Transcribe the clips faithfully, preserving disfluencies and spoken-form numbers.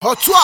Hotwa.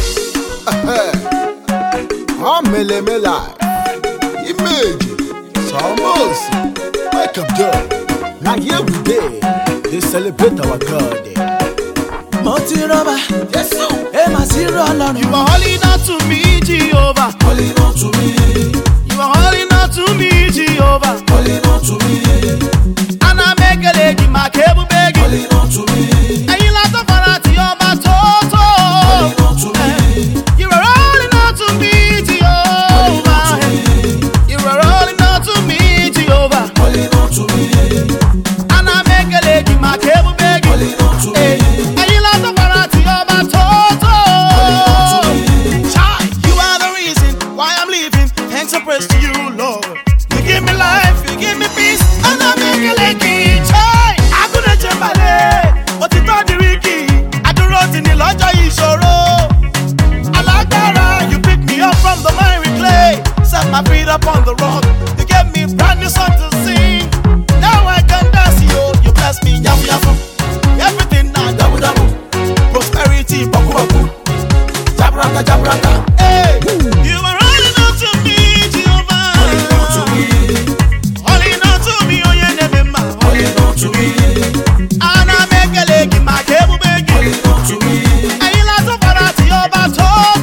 Amelemela. Image. Somos. Wake up, girl. Now here we day. They celebrate our God. Moti Roba. Yes, sir. Hey, my zero alone. You are holding on to me, Jehovah. Holding on to me. You are holding on to me, Jehovah. Holding on to me. And I make a lady, my cable begging. Holding on to me. And you like to fall out to your my toto. Holding on to me. You are holding on to me, Jehovah. You are holding on to me, Jehovah. Holding on to me. And I make a lady, my cable begging. Holding on to me. And you like to fall out to your my toto. Child, you are the reason why I'm living. Thanks and praise to you, Lord. You give me life, you give me peace, and I make a lady. Child, I couldn't jump away. But it's not the Ricky. I do rot in the lodge, I sorrow. I like that, you pick me up from the miry clay. Set my feet up on the rock. You gave me brand new song to sing. Now I can dance, yo. You bless me, yafu yafu. Everything now, double double. Prosperity, baku baku. Jabraka, jabraka. Hey, you are running up to me, Jehovah. Holding on to me. Holding on to me, oh yeah, never mind. Holding on to me. And I make a leg in my cable begging. Holding on to me. And you like to fall out to your batoto.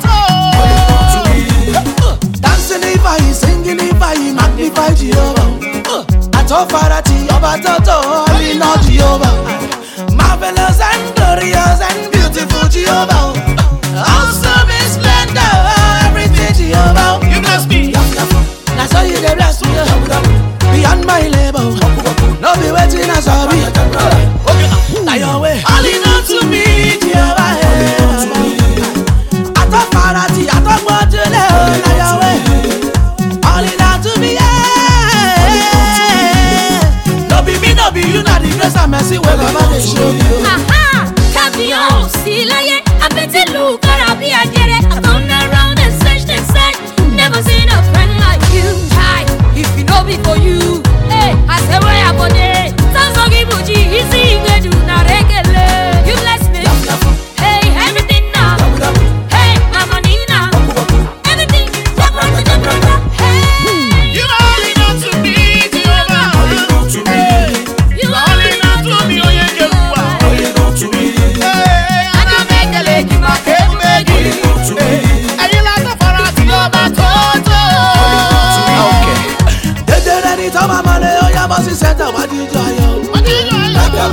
Dancing if I singing if I magnify Jehovah. I talk Farati Oba Toto, holding on Jehovah. Marvelous and glorious and beautiful Jehovah. Awesome in splendor, everything Jehovah. You bless me. That's how you get blessed me. Beyond my label, no be waiting as I be. Now your way, holding on to me, Jehovah. I talk Farati, I talk what you know. Now your way, holding on to me. No be me, no be you, not the grace and mercy where God they show you. Aha! Cavion, see like I bet it look I be I get it. I come around and search and search. Never seen a friend like you. Hi, if you know me for you. Hey, I say where I go there. Sounds like Ibuji, he's seeing the do not regular. You bless me. Hey, everything now. Hey, my money now. Everything. Hey, You are holding on to me, Jehovah. Holding on to me. You are holding on to me, oh yeah, Jehovah. Holding on to me. Hey, and I make a leg in my cable begging. Holding on to me. And you like to fall out to your batoto. Okay. They did any time I'm on the Oya Bossy Center. What did you do? What do you do?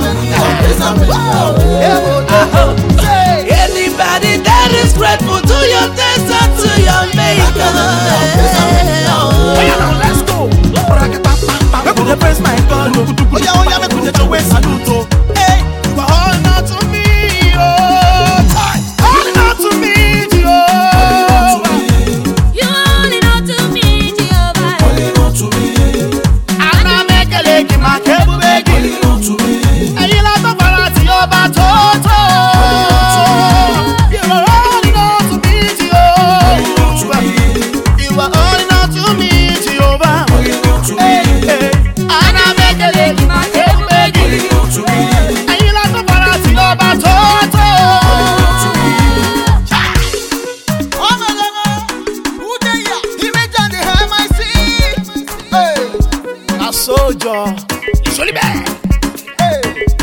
Anybody that is grateful to your taste and to your maker. Oh yeah, now let's go. Make we dey praise my God. Oh yeah, oh yeah, make we dey show way salute. Oh. Hey, you are holding on to me, oh, tight. Holding on to me, Jehovah. you holding on to me, Jehovah. Holding on to me. And I make a leg in my cable begging. Holding on to me. And you like to fall out to your batoto. You are holding on to me, Jehovah. You are holding on to me, Jehovah. Holding on to me. Hey, hey. And I make a leg in my cable begging. Holding on to me. And you like to fall out to your batoto. Oh my God, who they are? He made down the M I C. Hey, a soldier. It's only bad. Hey,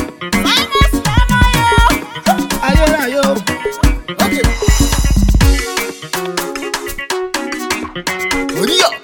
ayo, ayo. Okay. Hurry up.